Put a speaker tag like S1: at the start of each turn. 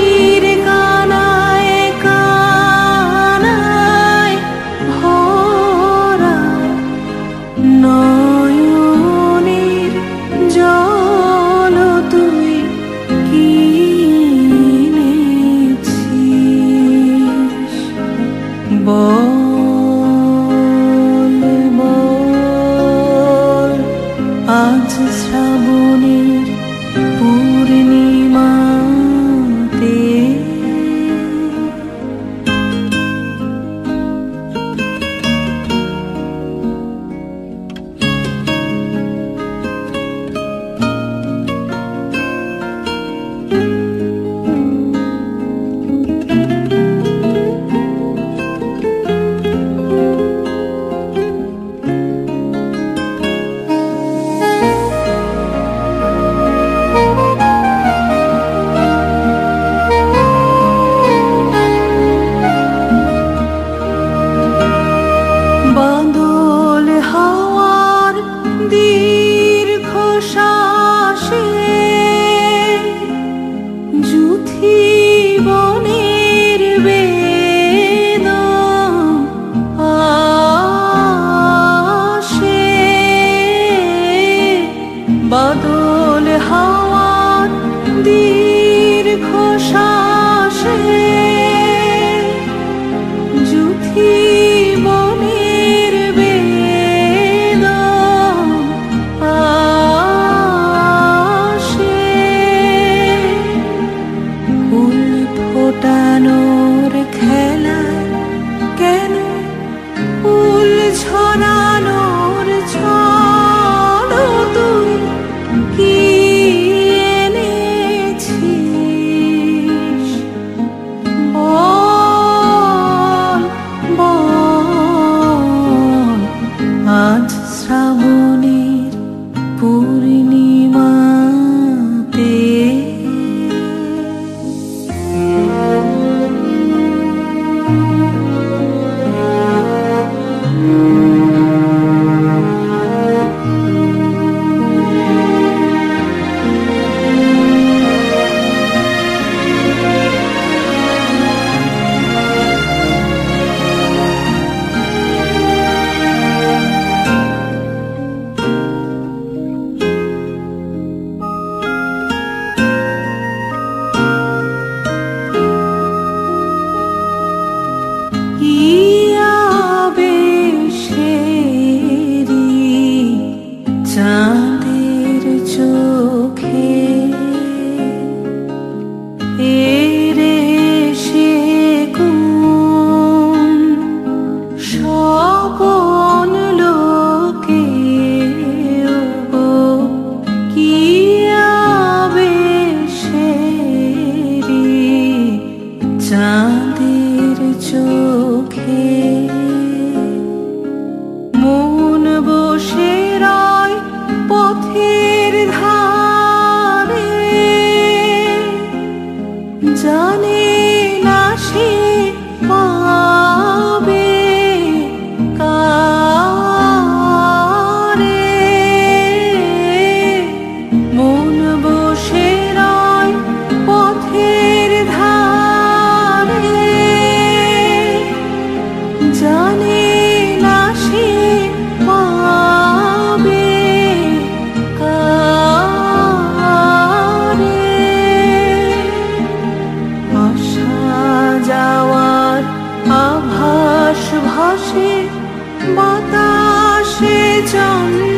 S1: আজ শ্রাবণের পূর্ণিমাতে বাদল হাওয়ার দীর্ঘ শ্বাসে যুথি বনের বেদন আসে বাদল হাওয়ার দীর্ঘ শ্বাসে যুথি ফোটানোর খেলা কেন ফুল ছড়ানোর ছড়ো তুই কি এনেছিস বল বল আজ শ্রাবণের পূর্ণিমাতে চাঁদের চোখে এরে সে কোন স্বপন লোকে কি আবেশে চাঁদের চোখে মন বসে পথের ধারে জানে না সে পাবে কারে মন বসে রয় পথের ধারে জানে না সে ভাসে বাতাসে চন্দ্র